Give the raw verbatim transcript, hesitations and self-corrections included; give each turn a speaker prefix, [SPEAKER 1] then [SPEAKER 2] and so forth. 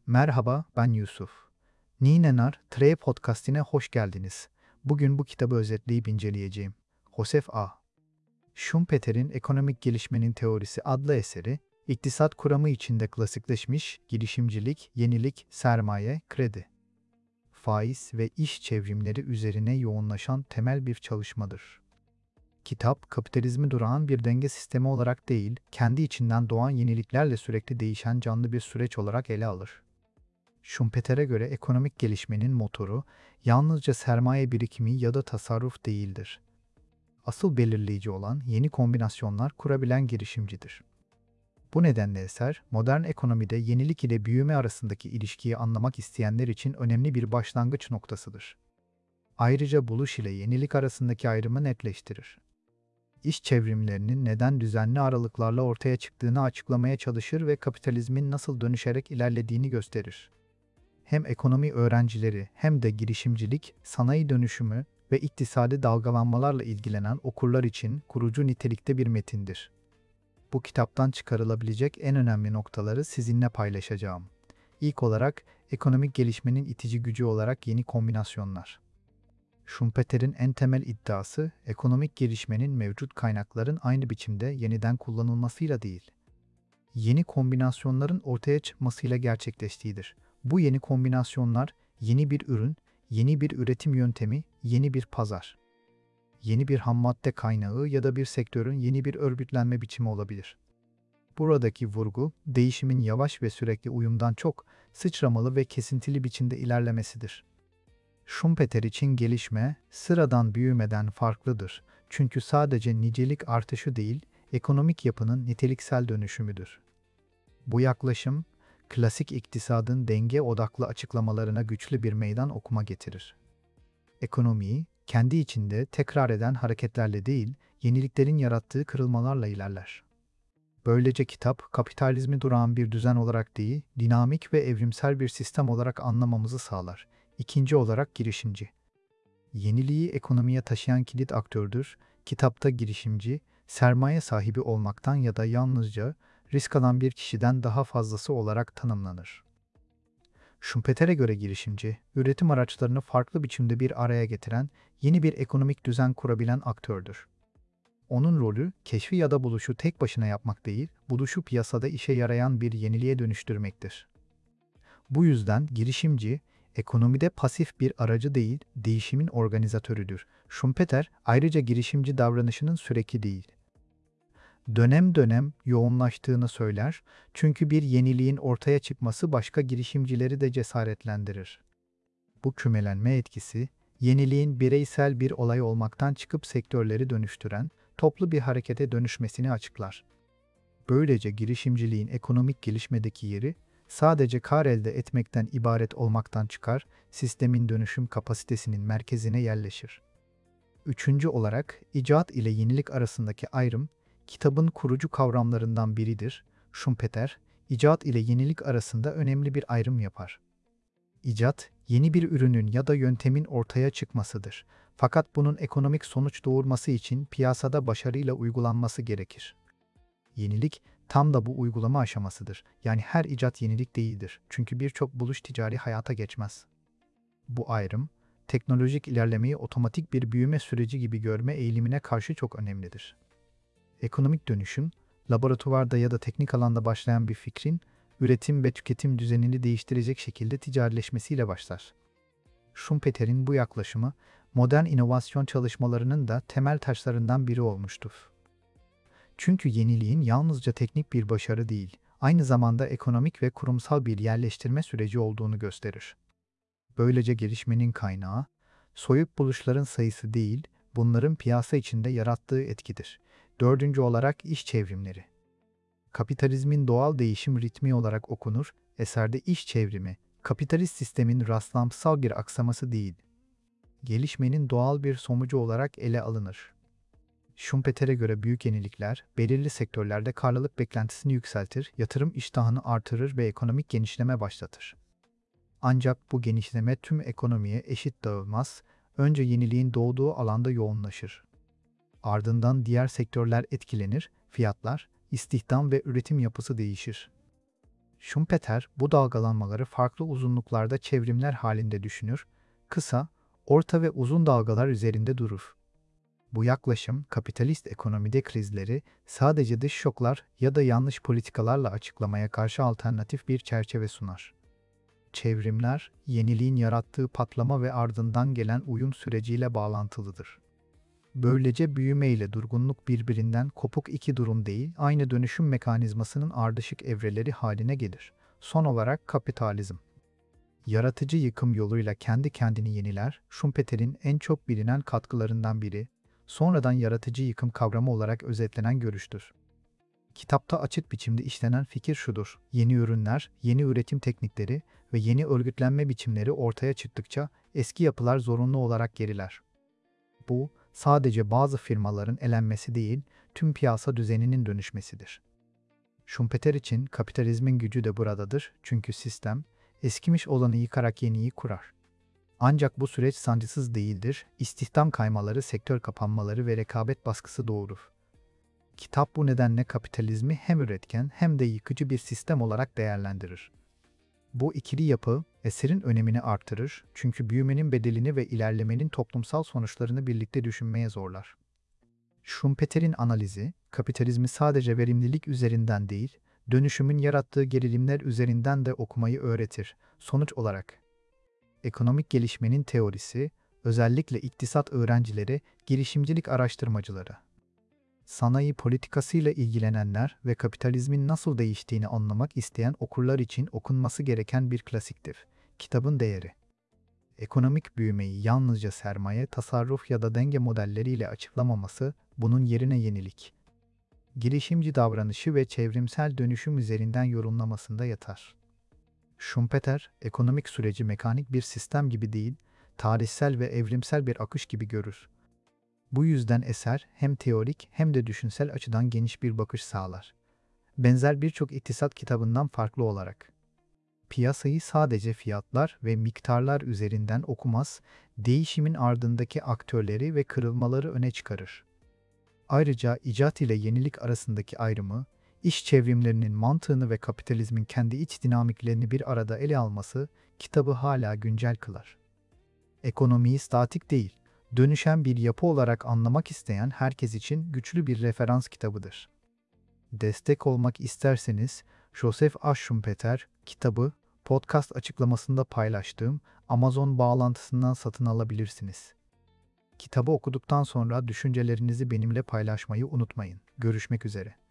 [SPEAKER 1] Merhaba, ben Yusuf. Ninenar, Trey Podcast'ine hoş geldiniz. Bugün bu kitabı özetleyip inceleyeceğim. Joseph A. Schumpeter'in Ekonomik Gelişmenin Teorisi adlı eseri, iktisat kuramı içinde klasikleşmiş girişimcilik, yenilik, sermaye, kredi, faiz ve iş çevrimleri üzerine yoğunlaşan temel bir çalışmadır. Kitap, kapitalizmi durağan bir denge sistemi olarak değil, kendi içinden doğan yeniliklerle sürekli değişen canlı bir süreç olarak ele alır. Schumpeter'e göre ekonomik gelişmenin motoru yalnızca sermaye birikimi ya da tasarruf değildir. Asıl belirleyici olan yeni kombinasyonlar kurabilen girişimcidir. Bu nedenle eser, modern ekonomide yenilik ile büyüme arasındaki ilişkiyi anlamak isteyenler için önemli bir başlangıç noktasıdır. Ayrıca buluş ile yenilik arasındaki ayrımı netleştirir. İş çevrimlerinin neden düzenli aralıklarla ortaya çıktığını açıklamaya çalışır ve kapitalizmin nasıl dönüşerek ilerlediğini gösterir. Hem ekonomi öğrencileri hem de girişimcilik, sanayi dönüşümü ve iktisadi dalgalanmalarla ilgilenen okurlar için kurucu nitelikte bir metindir. Bu kitaptan çıkarılabilecek en önemli noktaları sizinle paylaşacağım. İlk olarak, ekonomik gelişmenin itici gücü olarak yeni kombinasyonlar. Schumpeter'in en temel iddiası, ekonomik gelişmenin mevcut kaynakların aynı biçimde yeniden kullanılmasıyla değil, yeni kombinasyonların ortaya çıkmasıyla gerçekleştiğidir. Bu yeni kombinasyonlar, yeni bir ürün, yeni bir üretim yöntemi, yeni bir pazar, yeni bir hammadde kaynağı ya da bir sektörün yeni bir örgütlenme biçimi olabilir. Buradaki vurgu, değişimin yavaş ve sürekli uyumdan çok, sıçramalı ve kesintili biçimde ilerlemesidir. Schumpeter için gelişme, sıradan büyümeden farklıdır. Çünkü sadece nicelik artışı değil, ekonomik yapının niteliksel dönüşümüdür. Bu yaklaşım, klasik iktisadın denge odaklı açıklamalarına güçlü bir meydan okuma getirir. Ekonomiyi, kendi içinde tekrar eden hareketlerle değil, yeniliklerin yarattığı kırılmalarla ilerler. Böylece kitap, kapitalizmi durağan bir düzen olarak değil, dinamik ve evrimsel bir sistem olarak anlamamızı sağlar. İkinci olarak girişimci. Yeniliği ekonomiye taşıyan kilit aktördür. Kitapta girişimci, sermaye sahibi olmaktan ya da yalnızca risk alan bir kişiden daha fazlası olarak tanımlanır. Schumpeter'e göre girişimci, üretim araçlarını farklı biçimde bir araya getiren, yeni bir ekonomik düzen kurabilen aktördür. Onun rolü, keşfi ya da buluşu tek başına yapmak değil, buluşu piyasada işe yarayan bir yeniliğe dönüştürmektir. Bu yüzden girişimci, ekonomide pasif bir aracı değil, değişimin organizatörüdür. Schumpeter, ayrıca girişimci davranışının süreki değil, dönem dönem yoğunlaştığını söyler, çünkü bir yeniliğin ortaya çıkması başka girişimcileri de cesaretlendirir. Bu kümelenme etkisi, yeniliğin bireysel bir olay olmaktan çıkıp sektörleri dönüştüren, toplu bir harekete dönüşmesini açıklar. Böylece girişimciliğin ekonomik gelişmedeki yeri, sadece kar elde etmekten ibaret olmaktan çıkar, sistemin dönüşüm kapasitesinin merkezine yerleşir. Üçüncü olarak, icat ile yenilik arasındaki ayrım, kitabın kurucu kavramlarından biridir. Schumpeter, icat ile yenilik arasında önemli bir ayrım yapar. İcat, yeni bir ürünün ya da yöntemin ortaya çıkmasıdır. Fakat bunun ekonomik sonuç doğurması için piyasada başarıyla uygulanması gerekir. Yenilik, tam da bu uygulama aşamasıdır. Yani her icat yenilik değildir. Çünkü birçok buluş ticari hayata geçmez. Bu ayrım, teknolojik ilerlemeyi otomatik bir büyüme süreci gibi görme eğilimine karşı çok önemlidir. Ekonomik dönüşüm, laboratuvarda ya da teknik alanda başlayan bir fikrin, üretim ve tüketim düzenini değiştirecek şekilde ticarileşmesiyle başlar. Schumpeter'in bu yaklaşımı, modern inovasyon çalışmalarının da temel taşlarından biri olmuştur. Çünkü yeniliğin yalnızca teknik bir başarı değil, aynı zamanda ekonomik ve kurumsal bir yerleştirme süreci olduğunu gösterir. Böylece gelişmenin kaynağı, soyut buluşların sayısı değil, bunların piyasa içinde yarattığı etkidir. Dördüncü olarak iş çevrimleri. Kapitalizmin doğal değişim ritmi olarak okunur, eserde iş çevrimi, kapitalist sistemin rastlantırsal bir aksaması değil, gelişmenin doğal bir sonucu olarak ele alınır. Schumpeter'e göre büyük yenilikler, belirli sektörlerde karlılık beklentisini yükseltir, yatırım iştahını artırır ve ekonomik genişleme başlatır. Ancak bu genişleme tüm ekonomiye eşit dağılmaz, önce yeniliğin doğduğu alanda yoğunlaşır. Ardından diğer sektörler etkilenir, fiyatlar, istihdam ve üretim yapısı değişir. Schumpeter bu dalgalanmaları farklı uzunluklarda çevrimler halinde düşünür, kısa, orta ve uzun dalgalar üzerinde durur. Bu yaklaşım, kapitalist ekonomide krizleri sadece dış şoklar ya da yanlış politikalarla açıklamaya karşı alternatif bir çerçeve sunar. Çevrimler, yeniliğin yarattığı patlama ve ardından gelen uyum süreciyle bağlantılıdır. Böylece büyüme ile durgunluk birbirinden kopuk iki durum değil, aynı dönüşüm mekanizmasının ardışık evreleri haline gelir. Son olarak kapitalizm. Yaratıcı yıkım yoluyla kendi kendini yeniler, Schumpeter'in en çok bilinen katkılarından biri, sonradan yaratıcı yıkım kavramı olarak özetlenen görüştür. Kitapta açık biçimde işlenen fikir şudur: yeni ürünler, yeni üretim teknikleri ve yeni örgütlenme biçimleri ortaya çıktıkça eski yapılar zorunlu olarak geriler. Bu, sadece bazı firmaların elenmesi değil, tüm piyasa düzeninin dönüşmesidir. Schumpeter için kapitalizmin gücü de buradadır, çünkü sistem, eskimiş olanı yıkarak yeniyi kurar. Ancak bu süreç sancısız değildir, istihdam kaymaları, sektör kapanmaları ve rekabet baskısı doğurur. Kitap bu nedenle kapitalizmi hem üretken hem de yıkıcı bir sistem olarak değerlendirir. Bu ikili yapı, eserin önemini artırır, çünkü büyümenin bedelini ve ilerlemenin toplumsal sonuçlarını birlikte düşünmeye zorlar. Schumpeter'in analizi, kapitalizmi sadece verimlilik üzerinden değil, dönüşümün yarattığı gerilimler üzerinden de okumayı öğretir. Sonuç olarak, ekonomik gelişmenin teorisi, özellikle iktisat öğrencileri, girişimcilik araştırmacıları, sanayi politikasıyla ilgilenenler ve kapitalizmin nasıl değiştiğini anlamak isteyen okurlar için okunması gereken bir klasiktir. Kitabın değeri. Ekonomik büyümeyi yalnızca sermaye, tasarruf ya da denge modelleriyle açıklamaması, bunun yerine yenilik, girişimci davranışı ve çevrimsel dönüşüm üzerinden yorumlamasında yatar. Schumpeter, ekonomik süreci mekanik bir sistem gibi değil, tarihsel ve evrimsel bir akış gibi görür. Bu yüzden eser hem teorik hem de düşünsel açıdan geniş bir bakış sağlar. Benzer birçok iktisat kitabından farklı olarak, piyasayı sadece fiyatlar ve miktarlar üzerinden okumaz, değişimin ardındaki aktörleri ve kırılmaları öne çıkarır. Ayrıca icat ile yenilik arasındaki ayrımı, iş çevrimlerinin mantığını ve kapitalizmin kendi iç dinamiklerini bir arada ele alması kitabı hala güncel kılar. Ekonomiyi statik değil, dönüşen bir yapı olarak anlamak isteyen herkes için güçlü bir referans kitabıdır. Destek olmak isterseniz Joseph A. Schumpeter kitabı podcast açıklamasında paylaştığım Amazon bağlantısından satın alabilirsiniz. Kitabı okuduktan sonra düşüncelerinizi benimle paylaşmayı unutmayın. Görüşmek üzere.